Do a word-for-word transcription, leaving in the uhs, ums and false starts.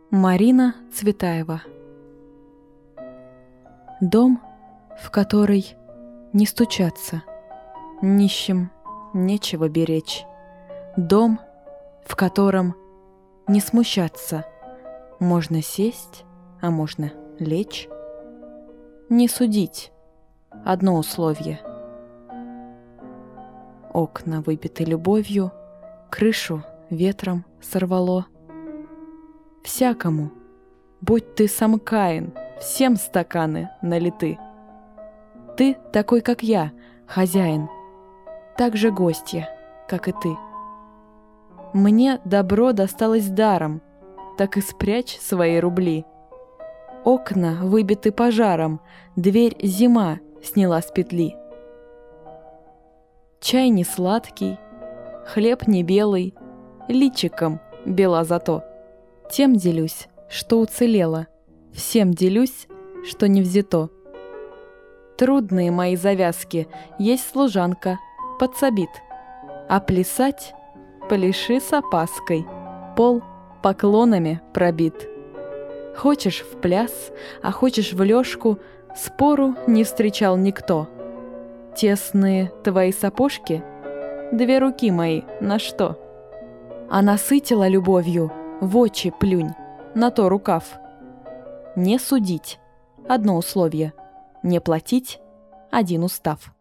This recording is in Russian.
Марина Цветаева. Дом, в который не стучаться, нищим нечего беречь. Дом, в котором не смущаться, можно сесть, а можно лечь. Не судить — одно условие. Окна выбиты любовью, крышу ветром сорвало. Всякому, будь ты сам Каин, всем стаканы налиты. Ты такой, как я, хозяин, так же гостья, как и ты. Мне добро досталось даром, так и спрячь свои рубли. Окна выбиты пожаром, дверь зима сняла с петли. Чай не сладкий, хлеб не белый, личиком бела зато. Тем делюсь, что уцелело, всем делюсь, что не взято. Трудные мои завязки, есть служанка, подсобит. А плясать пляши с опаской, пол поклонами пробит. Хочешь в пляс, а хочешь в лёжку, спору не встречал никто. Тесные твои сапожки, две руки мои на что? А насытила любовью, в очи плюнь, на то рукав. Не судить — одно условие, не платить — один устав.